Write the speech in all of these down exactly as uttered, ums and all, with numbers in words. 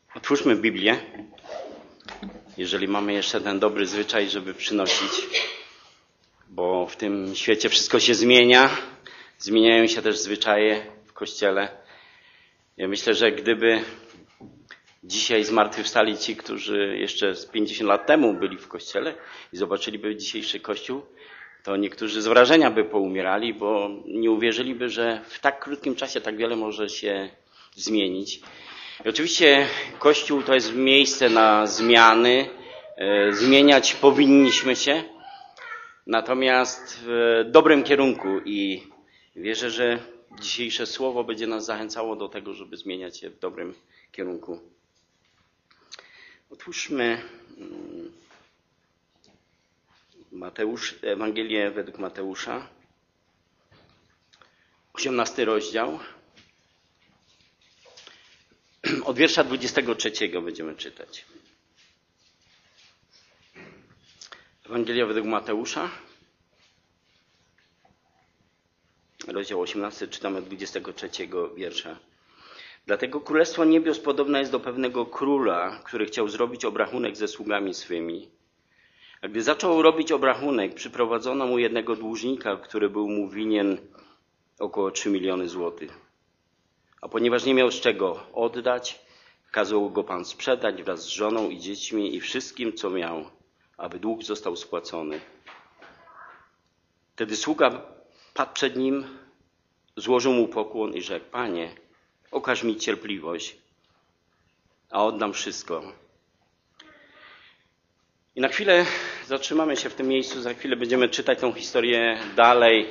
Otwórzmy Biblię, jeżeli mamy jeszcze ten dobry zwyczaj, żeby przynosić, bo w tym świecie wszystko się zmienia, zmieniają się też zwyczaje w Kościele. Ja myślę, że gdyby dzisiaj zmartwychwstali ci, którzy jeszcze z pięćdziesiąt lat temu byli w Kościele i zobaczyliby dzisiejszy Kościół, to niektórzy z wrażenia by poumierali, bo nie uwierzyliby, że w tak krótkim czasie tak wiele może się zmienić. I oczywiście Kościół to jest miejsce na zmiany, zmieniać powinniśmy się, natomiast w dobrym kierunku i wierzę, że dzisiejsze słowo będzie nas zachęcało do tego, żeby zmieniać się w dobrym kierunku. Otwórzmy Mateusz, Ewangelię według Mateusza, osiemnasty rozdział. Od wiersza dwudziestego trzeciego będziemy czytać. Ewangelia według Mateusza, rozdział osiemnasty, czytamy od dwudziestego trzeciego wiersza. Dlatego Królestwo Niebios podobne jest do pewnego króla, który chciał zrobić obrachunek ze sługami swymi. A gdy zaczął robić obrachunek, przyprowadzono mu jednego dłużnika, który był mu winien około trzy miliony złotych. A ponieważ nie miał z czego oddać, kazał go pan sprzedać wraz z żoną i dziećmi i wszystkim, co miał, aby dług został spłacony. Wtedy sługa padł przed nim, złożył mu pokłon i rzekł: Panie, okaż mi cierpliwość, a oddam wszystko. I na chwilę zatrzymamy się w tym miejscu, za chwilę będziemy czytać tą historię dalej.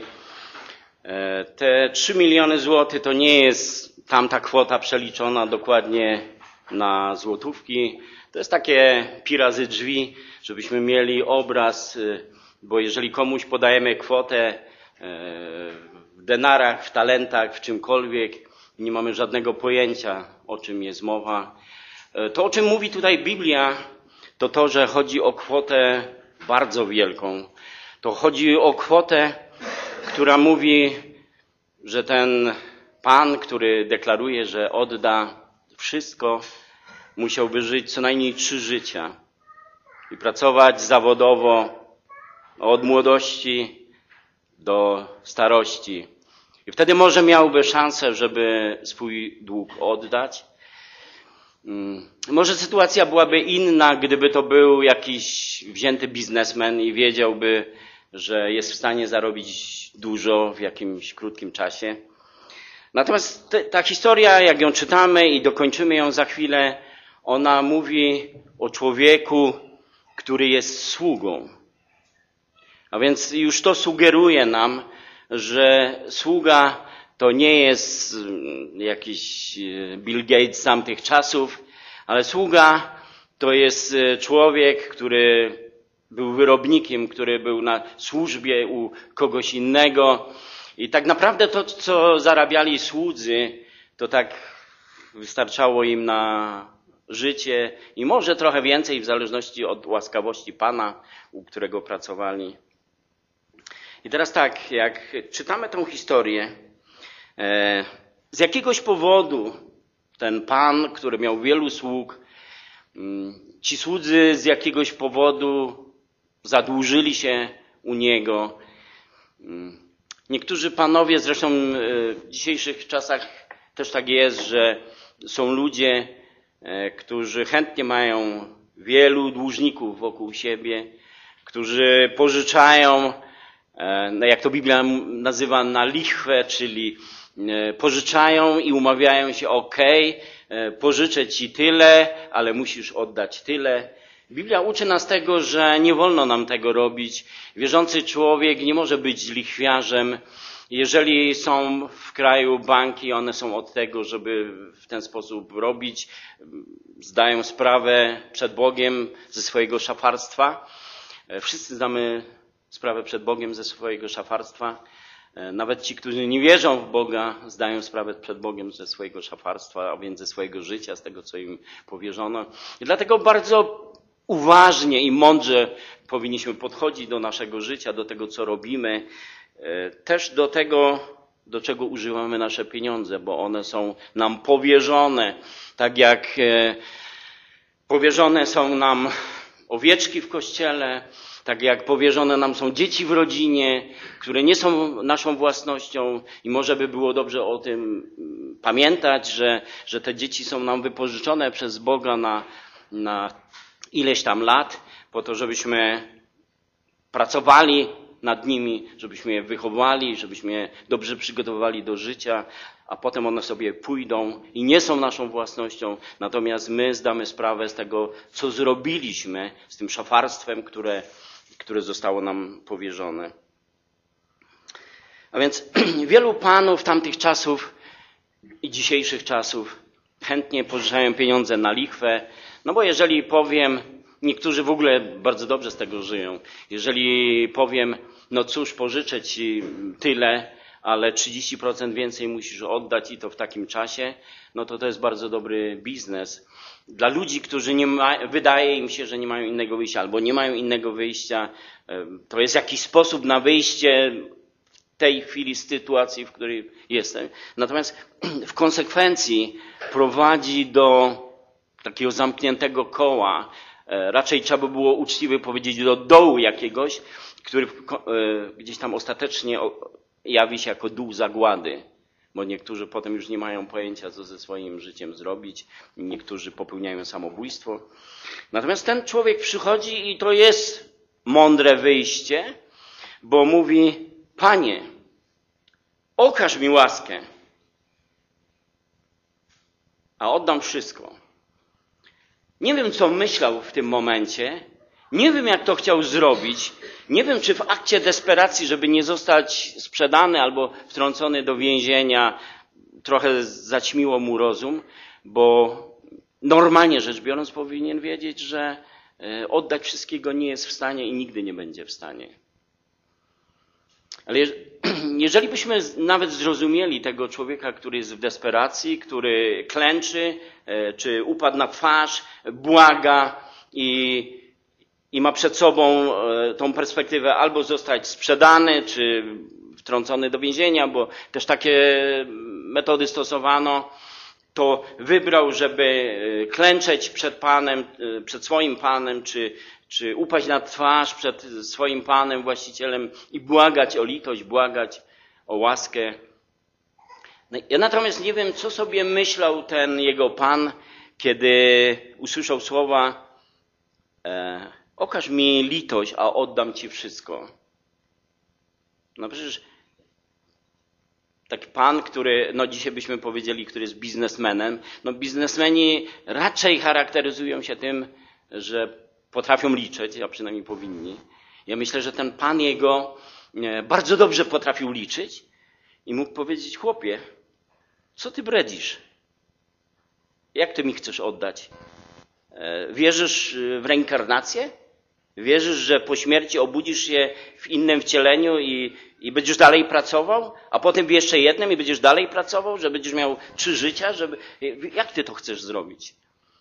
Te trzy miliony złotych to nie jest tamta kwota przeliczona dokładnie na złotówki. To jest takie pi razy drzwi, żebyśmy mieli obraz, bo jeżeli komuś podajemy kwotę w denarach, w talentach, w czymkolwiek, nie mamy żadnego pojęcia, o czym jest mowa. To, o czym mówi tutaj Biblia, to to, że chodzi o kwotę bardzo wielką. To chodzi o kwotę, która mówi, że ten Pan, który deklaruje, że odda wszystko, musiałby żyć co najmniej trzy życia i pracować zawodowo od młodości do starości. I wtedy może miałby szansę, żeby swój dług oddać. Może sytuacja byłaby inna, gdyby to był jakiś wzięty biznesmen i wiedziałby, że jest w stanie zarobić dużo w jakimś krótkim czasie. Natomiast te, ta historia, jak ją czytamy i dokończymy ją za chwilę, ona mówi o człowieku, który jest sługą. A więc już to sugeruje nam, że sługa to nie jest jakiś Bill Gates z tamtych czasów, ale sługa to jest człowiek, który był wyrobnikiem, który był na służbie u kogoś innego. I tak naprawdę to, co zarabiali słudzy, to tak wystarczało im na życie i może trochę więcej w zależności od łaskawości Pana, u którego pracowali. I teraz tak, jak czytamy tą historię, z jakiegoś powodu ten Pan, który miał wielu sług, ci słudzy z jakiegoś powodu zadłużyli się u niego. Niektórzy panowie, zresztą w dzisiejszych czasach też tak jest, że są ludzie, którzy chętnie mają wielu dłużników wokół siebie, którzy pożyczają, jak to Biblia nazywa, na lichwę, czyli pożyczają i umawiają się: ok, pożyczę ci tyle, ale musisz oddać tyle. Biblia uczy nas tego, że nie wolno nam tego robić. Wierzący człowiek nie może być lichwiarzem. Jeżeli są w kraju banki, one są od tego, żeby w ten sposób robić. Zdają sprawę przed Bogiem ze swojego szafarstwa. Wszyscy zdamy sprawę przed Bogiem ze swojego szafarstwa. Nawet ci, którzy nie wierzą w Boga, zdają sprawę przed Bogiem ze swojego szafarstwa, a więc ze swojego życia, z tego, co im powierzono. I dlatego bardzo uważnie i mądrze powinniśmy podchodzić do naszego życia, do tego, co robimy, też do tego, do czego używamy nasze pieniądze, bo one są nam powierzone. Tak jak powierzone są nam owieczki w kościele, tak jak powierzone nam są dzieci w rodzinie, które nie są naszą własnością i może by było dobrze o tym pamiętać, że, że te dzieci są nam wypożyczone przez Boga na, na ileś tam lat, po to, żebyśmy pracowali nad nimi, żebyśmy je wychowali, żebyśmy je dobrze przygotowali do życia, a potem one sobie pójdą i nie są naszą własnością, natomiast my zdamy sprawę z tego, co zrobiliśmy z tym szafarstwem, które, które zostało nam powierzone. A więc wielu panów tamtych czasów i dzisiejszych czasów chętnie pożyczają pieniądze na lichwę, no bo jeżeli powiem, niektórzy w ogóle bardzo dobrze z tego żyją. Jeżeli powiem, no cóż, pożyczę ci tyle, ale trzydzieści procent więcej musisz oddać i to w takim czasie, no to to jest bardzo dobry biznes. Dla ludzi, którzy nie ma, wydaje im się, że nie mają innego wyjścia albo nie mają innego wyjścia, to jest jakiś sposób na wyjście w tej chwili z sytuacji, w której jestem. Natomiast w konsekwencji prowadzi do takiego zamkniętego koła, raczej trzeba by było uczciwie powiedzieć do dołu jakiegoś, który gdzieś tam ostatecznie jawi się jako dół zagłady, bo niektórzy potem już nie mają pojęcia, co ze swoim życiem zrobić, niektórzy popełniają samobójstwo. Natomiast ten człowiek przychodzi i to jest mądre wyjście, bo mówi: Panie, okaż mi łaskę, a oddam wszystko. Nie wiem, co myślał w tym momencie, nie wiem, jak to chciał zrobić, nie wiem, czy w akcie desperacji, żeby nie zostać sprzedany albo wtrącony do więzienia, trochę zaćmiło mu rozum, bo normalnie rzecz biorąc powinien wiedzieć, że oddać wszystkiego nie jest w stanie i nigdy nie będzie w stanie. Ale jeżeli byśmy nawet zrozumieli tego człowieka, który jest w desperacji, który klęczy, czy upadł na twarz, błaga i, i ma przed sobą tą perspektywę albo zostać sprzedany, czy wtrącony do więzienia, bo też takie metody stosowano, to wybrał, żeby klęczeć przed Panem, przed swoim Panem, czy, czy upaść na twarz przed swoim Panem, właścicielem i błagać o litość, błagać o łaskę. Ja natomiast nie wiem, co sobie myślał ten jego Pan, kiedy usłyszał słowa: e, okaż mi litość, a oddam Ci wszystko. No przecież taki pan, który, no dzisiaj byśmy powiedzieli, który jest biznesmenem, no biznesmeni raczej charakteryzują się tym, że potrafią liczyć, a przynajmniej powinni. Ja myślę, że ten pan jego bardzo dobrze potrafił liczyć i mógł powiedzieć: chłopie, co ty bredzisz? Jak ty mi chcesz oddać? Wierzysz w reinkarnację? Wierzysz, że po śmierci obudzisz się w innym wcieleniu i, i będziesz dalej pracował, a potem w jeszcze jednym i będziesz dalej pracował, że będziesz miał trzy życia? Żeby... Jak ty to chcesz zrobić?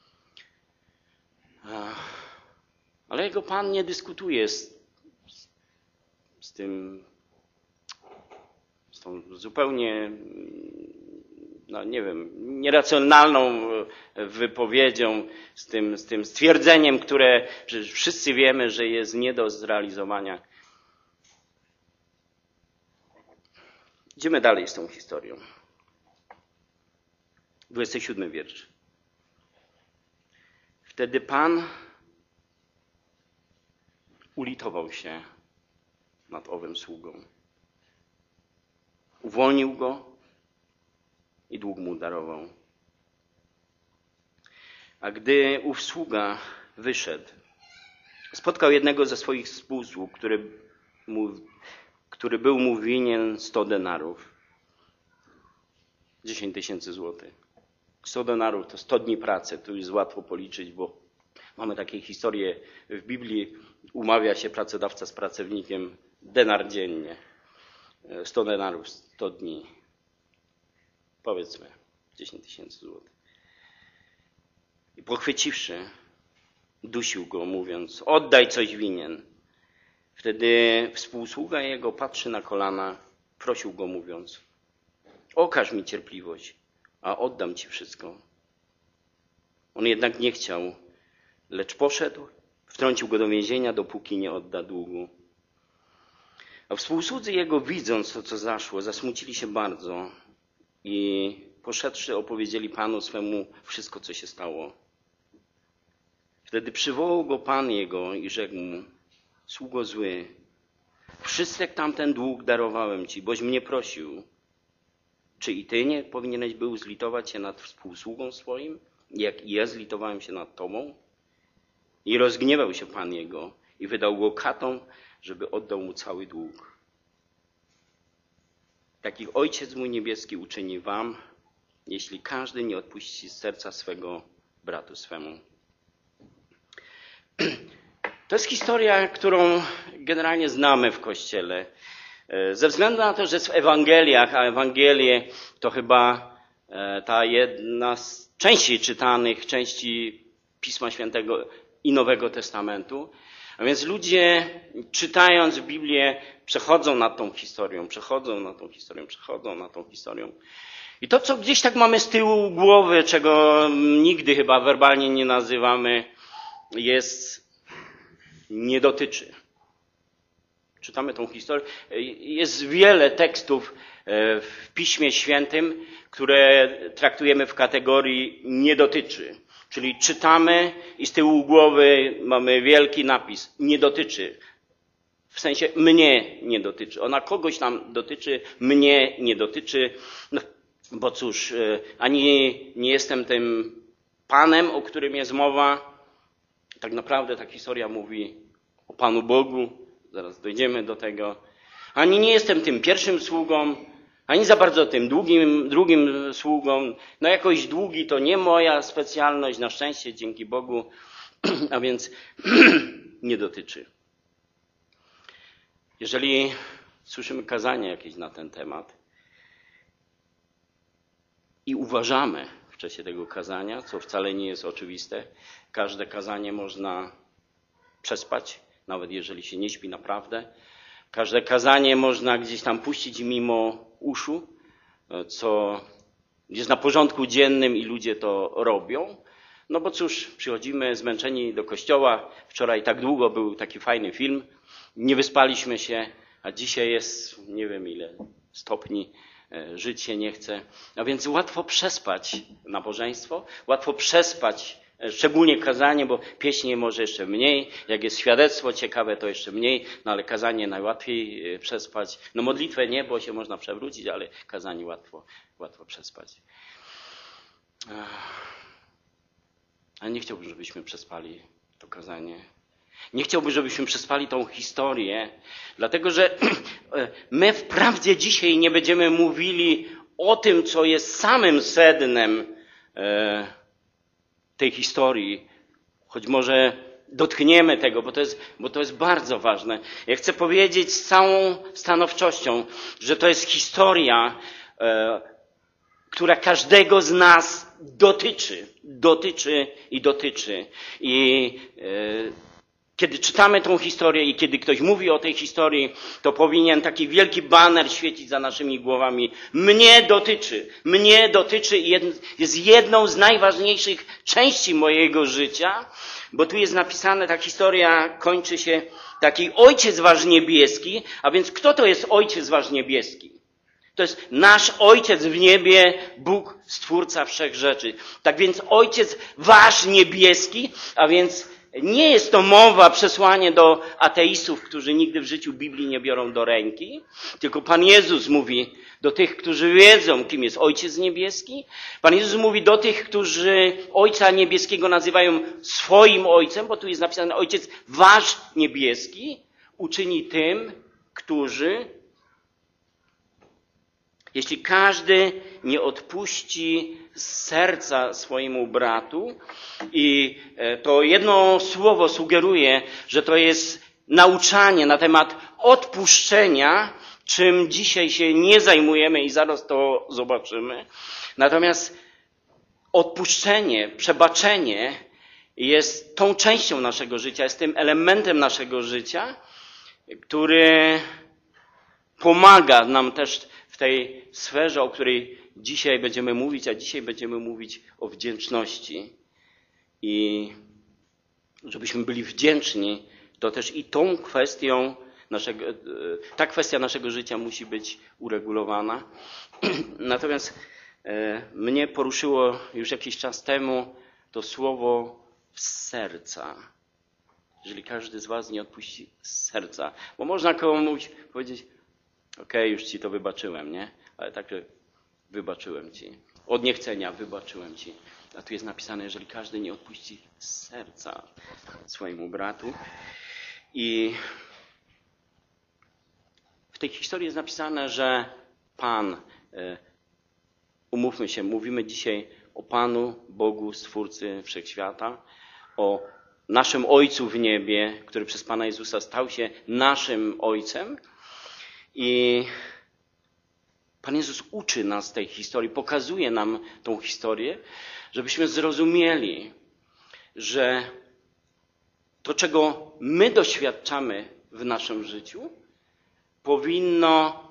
Ale jego Pan nie dyskutuje z, z tym, z tą zupełnie, no nie wiem, nieracjonalną wypowiedzią, z tym, z tym stwierdzeniem, które wszyscy wiemy, że jest nie do zrealizowania. Idziemy dalej z tą historią. dwudziesty siódmy wiersz. Wtedy Pan ulitował się nad owym sługą. Uwolnił go i dług mu darował. A gdy ów sługa wyszedł, spotkał jednego ze swoich współsług, który, mu, który był mu winien sto denarów. dziesięć tysięcy złotych. sto denarów to sto dni pracy. Tu jest łatwo policzyć, bo mamy takie historie w Biblii. Umawia się pracodawca z pracownikiem denar dziennie. sto denarów, sto dni. Powiedzmy, dziesięć tysięcy złotych. I pochwyciwszy, dusił go, mówiąc: oddaj, coś winien. Wtedy współsługa jego patrzy na kolana, prosił go, mówiąc: okaż mi cierpliwość, a oddam ci wszystko. On jednak nie chciał, lecz poszedł, wtrącił go do więzienia, dopóki nie odda długu. A współsłudzy jego, widząc to, co zaszło, zasmucili się bardzo i poszedłszy, opowiedzieli Panu swemu wszystko, co się stało. Wtedy przywołał go Pan jego i rzekł mu: sługo zły, wszystek tamten dług darowałem ci, boś mnie prosił. Czy i ty nie powinieneś był zlitować się nad współsługą swoim, jak i ja zlitowałem się nad tobą? I rozgniewał się Pan jego i wydał go katom, żeby oddał mu cały dług. Takich Ojciec mój niebieski uczyni wam, jeśli każdy nie odpuści z serca swego bratu swemu. To jest historia, którą generalnie znamy w Kościele. Ze względu na to, że jest w Ewangeliach, a Ewangelie to chyba ta jedna z częściej czytanych części Pisma Świętego i Nowego Testamentu. A więc ludzie, czytając Biblię, przechodzą nad tą historią, przechodzą nad tą historią, przechodzą nad tą historią. I to, co gdzieś tak mamy z tyłu głowy, czego nigdy chyba werbalnie nie nazywamy, jest, nie dotyczy. Czytamy tą historię. Jest wiele tekstów w Piśmie Świętym, które traktujemy w kategorii nie dotyczy. Czyli czytamy i z tyłu głowy mamy wielki napis nie dotyczy. W sensie mnie nie dotyczy. Ona kogoś tam dotyczy, mnie nie dotyczy. No, bo cóż, ani nie jestem tym Panem, o którym jest mowa. Tak naprawdę ta historia mówi o Panu Bogu. Zaraz dojdziemy do tego. Ani nie jestem tym pierwszym sługą, ani za bardzo tym drugim, drugim sługą. No jakoś długi to nie moja specjalność, na szczęście, dzięki Bogu, a więc nie dotyczy. Jeżeli słyszymy kazania jakieś na ten temat i uważamy w czasie tego kazania, co wcale nie jest oczywiste, każde kazanie można przespać, nawet jeżeli się nie śpi naprawdę. Każde kazanie można gdzieś tam puścić mimo uszu, co jest na porządku dziennym i ludzie to robią. No bo cóż, przychodzimy zmęczeni do kościoła. Wczoraj tak długo był taki fajny film. Nie wyspaliśmy się, a dzisiaj jest nie wiem ile stopni. Żyć się nie chce. A więc łatwo przespać nabożeństwo, łatwo przespać szczególnie kazanie, bo pieśni może jeszcze mniej. Jak jest świadectwo ciekawe, to jeszcze mniej. No ale kazanie najłatwiej przespać. No modlitwę nie, bo się można przewrócić, ale kazanie łatwo, łatwo przespać. Ale nie chciałbym, żebyśmy przespali to kazanie. Nie chciałbym, żebyśmy przespali tą historię, dlatego że my wprawdzie dzisiaj nie będziemy mówili o tym, co jest samym sednem tej historii, choć może dotkniemy tego, bo to jest, bo to jest bardzo ważne. Ja chcę powiedzieć z całą stanowczością, że to jest historia, e, która każdego z nas dotyczy, dotyczy i dotyczy. I e, kiedy czytamy tą historię i kiedy ktoś mówi o tej historii, to powinien taki wielki baner świecić za naszymi głowami. Mnie dotyczy, mnie dotyczy i jest jedną z najważniejszych części mojego życia, bo tu jest napisane, ta historia kończy się taki Ojciec wasz niebieski, a więc kto to jest Ojciec wasz niebieski? To jest nasz Ojciec w niebie, Bóg, Stwórca wszechrzeczy. Tak więc Ojciec wasz niebieski, a więc nie jest to mowa, przesłanie do ateistów, którzy nigdy w życiu Biblii nie biorą do ręki, tylko Pan Jezus mówi do tych, którzy wiedzą, kim jest Ojciec Niebieski. Pan Jezus mówi do tych, którzy Ojca Niebieskiego nazywają swoim Ojcem, bo tu jest napisane Ojciec wasz niebieski, uczyni tym, którzy, jeśli każdy nie odpuści z serca swojemu bratu, i to jedno słowo sugeruje, że to jest nauczanie na temat odpuszczenia, czym dzisiaj się nie zajmujemy i zaraz to zobaczymy. Natomiast odpuszczenie, przebaczenie jest tą częścią naszego życia, jest tym elementem naszego życia, który pomaga nam też w tej sferze, o której dzisiaj będziemy mówić, a dzisiaj będziemy mówić o wdzięczności. I żebyśmy byli wdzięczni, to też i tą kwestią naszego, ta kwestia naszego życia musi być uregulowana. Natomiast mnie poruszyło już jakiś czas temu to słowo z serca. Jeżeli każdy z was nie odpuści z serca. Bo można komuś powiedzieć, okej, okay, już ci to wybaczyłem, nie? Ale tak, wybaczyłem ci. Od niechcenia wybaczyłem ci. A tu jest napisane, jeżeli każdy nie odpuści z serca swojemu bratu. I w tej historii jest napisane, że Pan, umówmy się, mówimy dzisiaj o Panu, Bogu, Stwórcy Wszechświata, o naszym Ojcu w niebie, który przez Pana Jezusa stał się naszym Ojcem. I Pan Jezus uczy nas tej historii, pokazuje nam tą historię, żebyśmy zrozumieli, że to, czego my doświadczamy w naszym życiu, powinno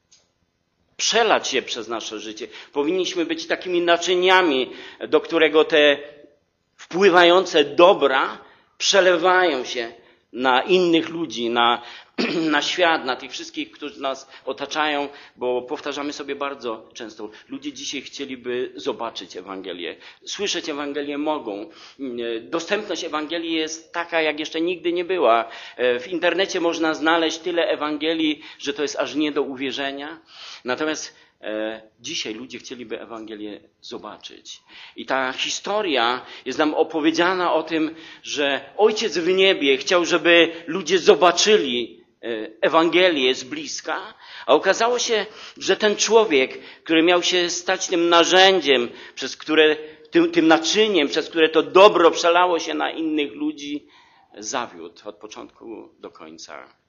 przelać się przez nasze życie. Powinniśmy być takimi naczyniami, do którego te wpływające dobra przelewają się na innych ludzi, na, na świat, na tych wszystkich, którzy nas otaczają, bo powtarzamy sobie bardzo często, ludzie dzisiaj chcieliby zobaczyć Ewangelię. Słyszeć Ewangelię mogą. Dostępność Ewangelii jest taka, jak jeszcze nigdy nie była. W internecie można znaleźć tyle Ewangelii, że to jest aż nie do uwierzenia. Natomiast dzisiaj ludzie chcieliby Ewangelię zobaczyć. I ta historia jest nam opowiedziana o tym, że Ojciec w niebie chciał, żeby ludzie zobaczyli Ewangelię z bliska, a okazało się, że ten człowiek, który miał się stać tym narzędziem, przez które, tym, tym naczyniem, przez które to dobro przelało się na innych ludzi, zawiódł od początku do końca.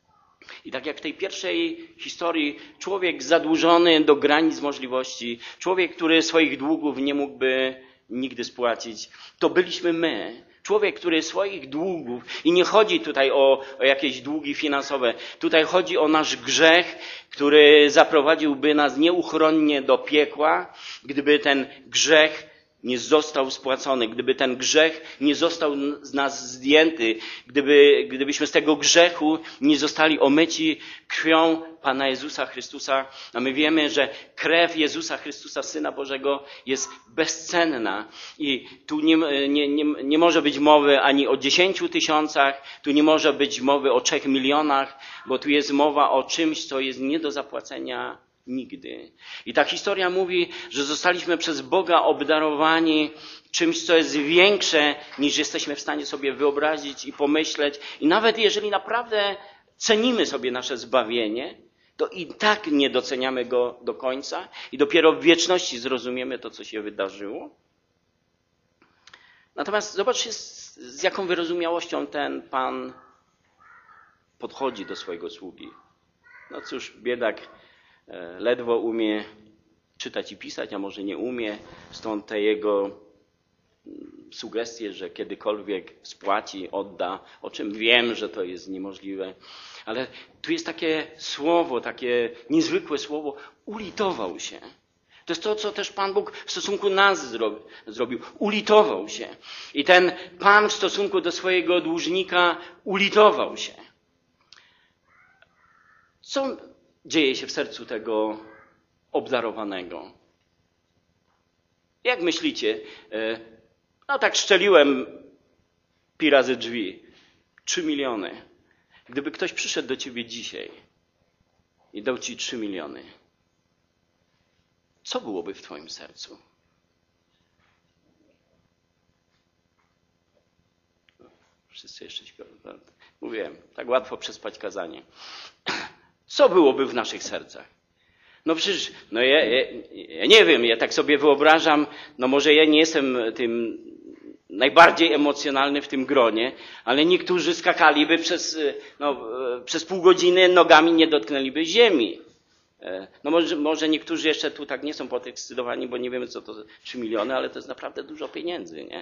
I tak jak w tej pierwszej historii, człowiek zadłużony do granic możliwości, człowiek, który swoich długów nie mógłby nigdy spłacić, to byliśmy my. Człowiek, który swoich długów, i nie chodzi tutaj o, o jakieś długi finansowe, tutaj chodzi o nasz grzech, który zaprowadziłby nas nieuchronnie do piekła, gdyby ten grzech nie został spłacony, gdyby ten grzech nie został z nas zdjęty, gdyby, gdybyśmy z tego grzechu nie zostali omyci krwią Pana Jezusa Chrystusa. A my wiemy, że krew Jezusa Chrystusa, Syna Bożego, jest bezcenna. I tu nie, nie, nie, nie może być mowy ani o dziesięciu tysiącach, tu nie może być mowy o trzech milionach, bo tu jest mowa o czymś, co jest nie do zapłacenia nigdy. I ta historia mówi, że zostaliśmy przez Boga obdarowani czymś, co jest większe, niż jesteśmy w stanie sobie wyobrazić i pomyśleć. I nawet jeżeli naprawdę cenimy sobie nasze zbawienie, to i tak nie doceniamy go do końca i dopiero w wieczności zrozumiemy to, co się wydarzyło. Natomiast zobaczcie, z, z jaką wyrozumiałością ten Pan podchodzi do swojego sługi. No cóż, biedak ledwo umie czytać i pisać, a może nie umie, stąd te jego sugestie, że kiedykolwiek spłaci, odda, o czym wiem, że to jest niemożliwe. Ale tu jest takie słowo, takie niezwykłe słowo, ulitował się. To jest to, co też Pan Bóg w stosunku nas zrobił. Ulitował się. I ten Pan w stosunku do swojego dłużnika ulitował się. Co dzieje się w sercu tego obdarowanego? Jak myślicie? No tak szczeliłem pi razy drzwi. Trzy miliony. Gdyby ktoś przyszedł do ciebie dzisiaj i dał ci trzy miliony, co byłoby w twoim sercu? Wszyscy jeszcze śpią. Mówiłem, tak łatwo przespać kazanie. Co byłoby w naszych sercach? No przecież, no ja, ja, ja nie wiem, ja tak sobie wyobrażam, no może ja nie jestem tym najbardziej emocjonalny w tym gronie, ale niektórzy skakaliby przez, no, przez pół godziny, nogami nie dotknęliby ziemi. No może, może niektórzy jeszcze tu tak nie są podekscytowani, bo nie wiemy, co to trzy miliony, ale to jest naprawdę dużo pieniędzy, nie?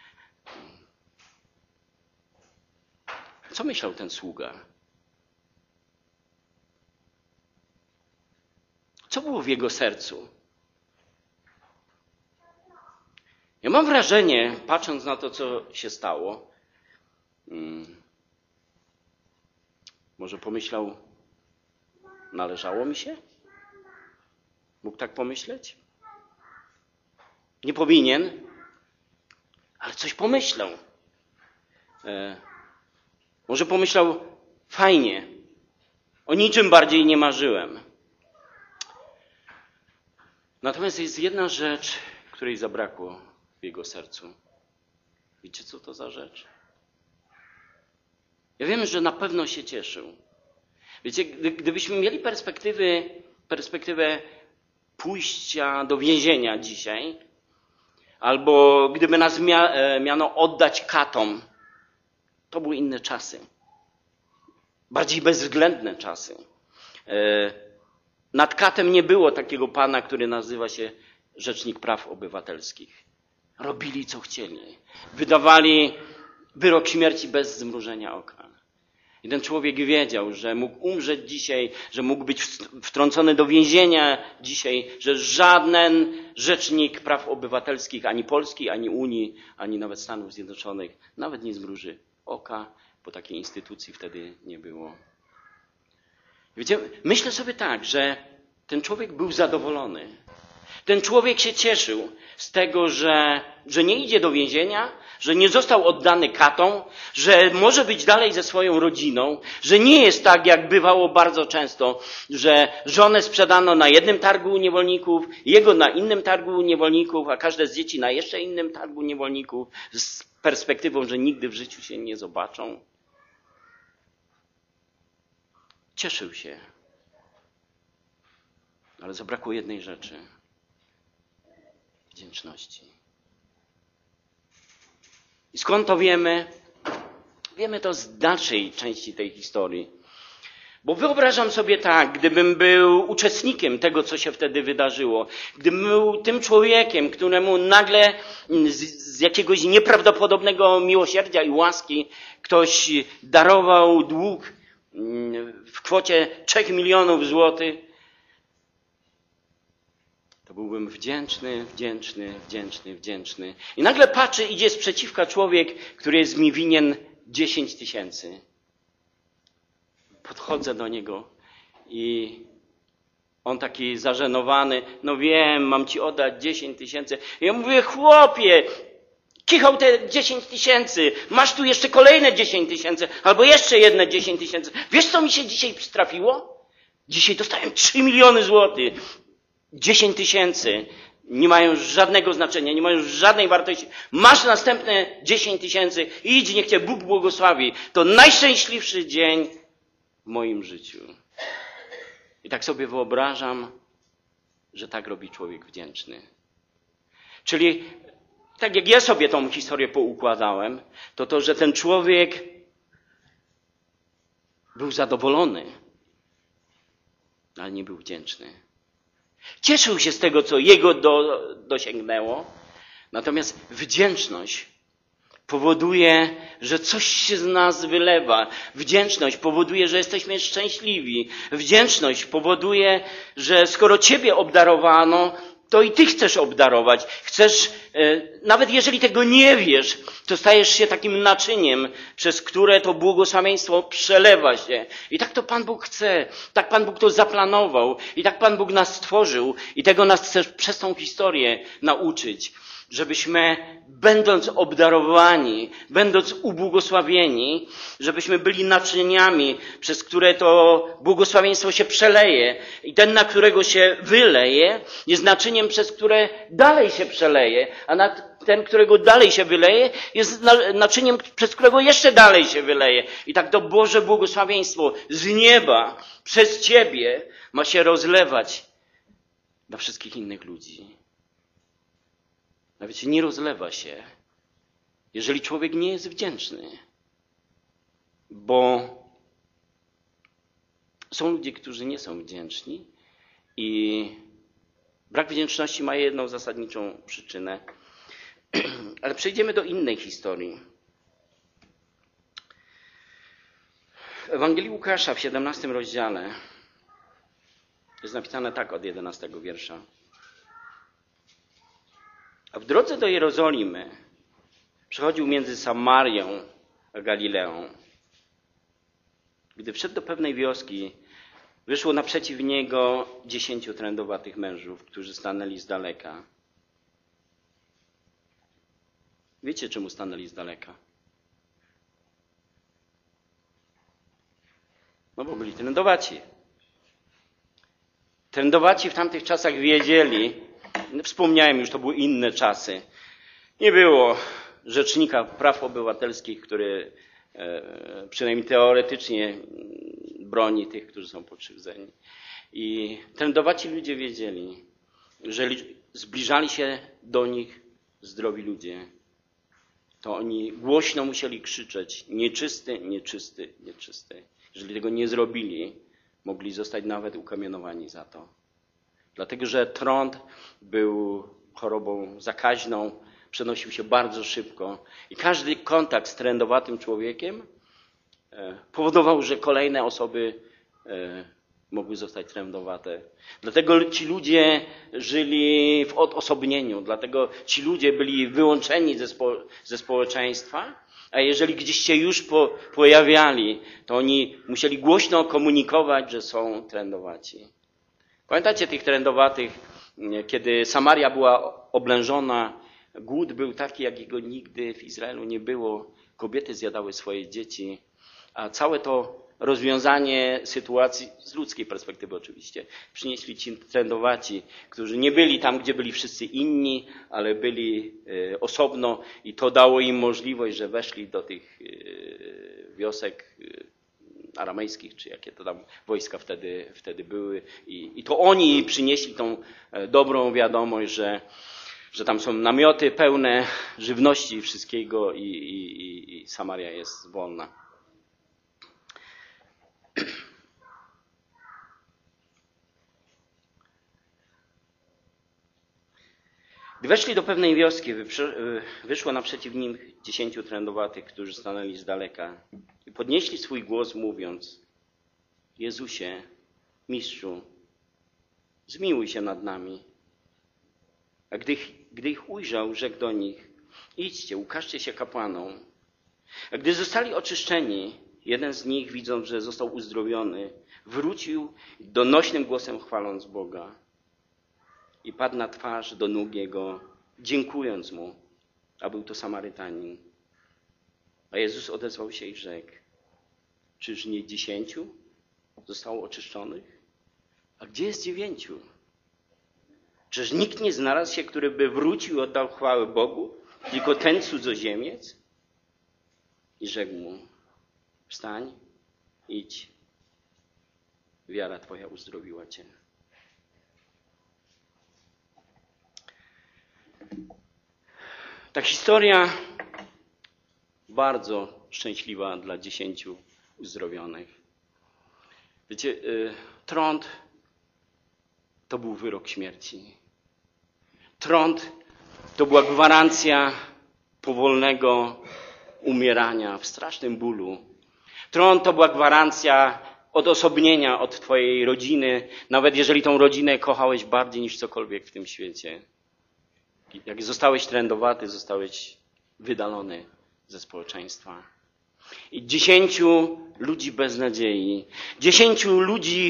Co myślał ten sługa? Co było w jego sercu? Ja mam wrażenie, patrząc na to, co się stało, Hmm. Może pomyślał, należało mi się? Mógł tak pomyśleć? Nie powinien, ale coś pomyślał. E, może pomyślał, fajnie, o niczym bardziej nie marzyłem. Natomiast jest jedna rzecz, której zabrakło w jego sercu. Wiecie, co to za rzecz? Ja wiem, że na pewno się cieszył. Wiecie, gdy, gdybyśmy mieli perspektywy, perspektywę pójścia do więzienia dzisiaj, albo gdyby nas mia, miano oddać katom, to były inne czasy. Bardziej bezwzględne czasy. Nad katem nie było takiego pana, który nazywa się Rzecznik Praw Obywatelskich. Robili, co chcieli. Wydawali wyrok śmierci bez zmrużenia oka. I ten człowiek wiedział, że mógł umrzeć dzisiaj, że mógł być wtrącony do więzienia dzisiaj, że żaden rzecznik praw obywatelskich, ani Polski, ani Unii, ani nawet Stanów Zjednoczonych, nawet nie zmruży oka, bo takiej instytucji wtedy nie było. Wiecie, myślę sobie tak, że ten człowiek był zadowolony. Ten człowiek się cieszył z tego, że, że nie idzie do więzienia, że nie został oddany katom, że może być dalej ze swoją rodziną, że nie jest tak, jak bywało bardzo często, że żonę sprzedano na jednym targu niewolników, jego na innym targu niewolników, a każde z dzieci na jeszcze innym targu niewolników z perspektywą, że nigdy w życiu się nie zobaczą. Cieszył się, ale zabrakło jednej rzeczy. Wdzięczności. I skąd to wiemy? Wiemy to z dalszej części tej historii. Bo wyobrażam sobie tak, gdybym był uczestnikiem tego, co się wtedy wydarzyło, gdybym był tym człowiekiem, któremu nagle z, z jakiegoś nieprawdopodobnego miłosierdzia i łaski ktoś darował dług w kwocie trzech milionów złotych, to byłbym wdzięczny, wdzięczny, wdzięczny, wdzięczny. I nagle patrzy, idzie sprzeciwka człowiek, który jest mi winien dziesięć tysięcy. Podchodzę do niego i on taki zażenowany, no wiem, mam ci oddać dziesięć tysięcy. I ja mówię, chłopie, kichał te dziesięć tysięcy, masz tu jeszcze kolejne dziesięć tysięcy, albo jeszcze jedne dziesięć tysięcy. Wiesz, co mi się dzisiaj przytrafiło? Dzisiaj dostałem trzy miliony złotych. dziesięć tysięcy nie mają żadnego znaczenia, nie mają żadnej wartości. Masz następne dziesięć tysięcy, idź, niech cię Bóg błogosławi. To najszczęśliwszy dzień w moim życiu. I tak sobie wyobrażam, że tak robi człowiek wdzięczny. Czyli tak jak ja sobie tą historię poukładałem, to to, że ten człowiek był zadowolony, ale nie był wdzięczny. Cieszył się z tego, co jego do, dosięgnęło, natomiast wdzięczność powoduje, że coś się z nas wylewa. Wdzięczność powoduje, że jesteśmy szczęśliwi. Wdzięczność powoduje, że skoro Ciebie obdarowano, to i Ty chcesz obdarować. Chcesz, nawet jeżeli tego nie wiesz, to stajesz się takim naczyniem, przez które to błogosławieństwo przelewa się. I tak to Pan Bóg chce. Tak Pan Bóg to zaplanował. I tak Pan Bóg nas stworzył. I tego nas chce przez tą historię nauczyć. Żebyśmy, będąc obdarowani, będąc ubłogosławieni, żebyśmy byli naczyniami, przez które to błogosławieństwo się przeleje. I ten, na którego się wyleje, jest naczyniem, przez które dalej się przeleje. A ten, którego dalej się wyleje, jest naczyniem, przez którego jeszcze dalej się wyleje. I tak to Boże błogosławieństwo z nieba, przez Ciebie ma się rozlewać dla wszystkich innych ludzi. Nawet nie rozlewa się, jeżeli człowiek nie jest wdzięczny. Bo są ludzie, którzy nie są wdzięczni i brak wdzięczności ma jedną zasadniczą przyczynę. Ale przejdziemy do innej historii. W Ewangelii Łukasza w siedemnastym rozdziale jest napisane tak od jedenastego wiersza. A w drodze do Jerozolimy przechodził między Samarią Galileą. Gdy wszedł do pewnej wioski, wyszło naprzeciw niego dziesięciu trędowatych mężów, którzy stanęli z daleka. Wiecie, czemu stanęli z daleka? No bo byli trędowaci. Trędowaci w tamtych czasach wiedzieli, wspomniałem już, to były inne czasy. Nie było rzecznika praw obywatelskich, który e, przynajmniej teoretycznie broni tych, którzy są pokrzywdzeni. I trędowaci ludzie wiedzieli, że zbliżali się do nich zdrowi ludzie, to oni głośno musieli krzyczeć: nieczysty, nieczysty, nieczysty. Jeżeli tego nie zrobili, mogli zostać nawet ukamienowani za to. Dlatego, że trąd był chorobą zakaźną, przenosił się bardzo szybko i każdy kontakt z trędowatym człowiekiem powodował, że kolejne osoby mogły zostać trędowate. Dlatego ci ludzie żyli w odosobnieniu, dlatego ci ludzie byli wyłączeni ze, spo, ze społeczeństwa, a jeżeli gdzieś się już po, pojawiali, to oni musieli głośno komunikować, że są trędowaci. Pamiętacie tych trędowatych, kiedy Samaria była oblężona, głód był taki, jakiego nigdy w Izraelu nie było. Kobiety zjadały swoje dzieci, a całe to rozwiązanie sytuacji, z ludzkiej perspektywy oczywiście, przynieśli ci trędowaci, którzy nie byli tam, gdzie byli wszyscy inni, ale byli osobno i to dało im możliwość, że weszli do tych wiosek aramejskich, czy jakie to tam wojska wtedy, wtedy były. I, i to oni przynieśli tą dobrą wiadomość, że, że tam są namioty pełne żywności i wszystkiego i, i, i Samaria jest wolna. Gdy weszli do pewnej wioski, wyszło naprzeciw nim dziesięciu trędowatych, którzy stanęli z daleka i podnieśli swój głos, mówiąc: Jezusie, Mistrzu, zmiłuj się nad nami. A gdy, gdy ich ujrzał, rzekł do nich: idźcie, ukażcie się kapłanom. A gdy zostali oczyszczeni, jeden z nich, widząc, że został uzdrowiony, wrócił donośnym głosem chwaląc Boga. I padł na twarz do nóg Jego, dziękując Mu, a był to Samarytanin. A Jezus odezwał się i rzekł: czyż nie dziesięciu zostało oczyszczonych? A gdzie jest dziewięciu? Czyż nikt nie znalazł się, który by wrócił i oddał chwałę Bogu, tylko ten cudzoziemiec? I rzekł mu: wstań, idź, wiara Twoja uzdrowiła Cię. Ta historia bardzo szczęśliwa dla dziesięciu uzdrowionych. Wiecie, trąd to był wyrok śmierci. Trąd to była gwarancja powolnego umierania w strasznym bólu. Trąd to była gwarancja odosobnienia od Twojej rodziny, nawet jeżeli tą rodzinę kochałeś bardziej niż cokolwiek w tym świecie. Jak zostałeś trędowaty, zostałeś wydalony ze społeczeństwa. I dziesięciu ludzi bez nadziei, dziesięciu ludzi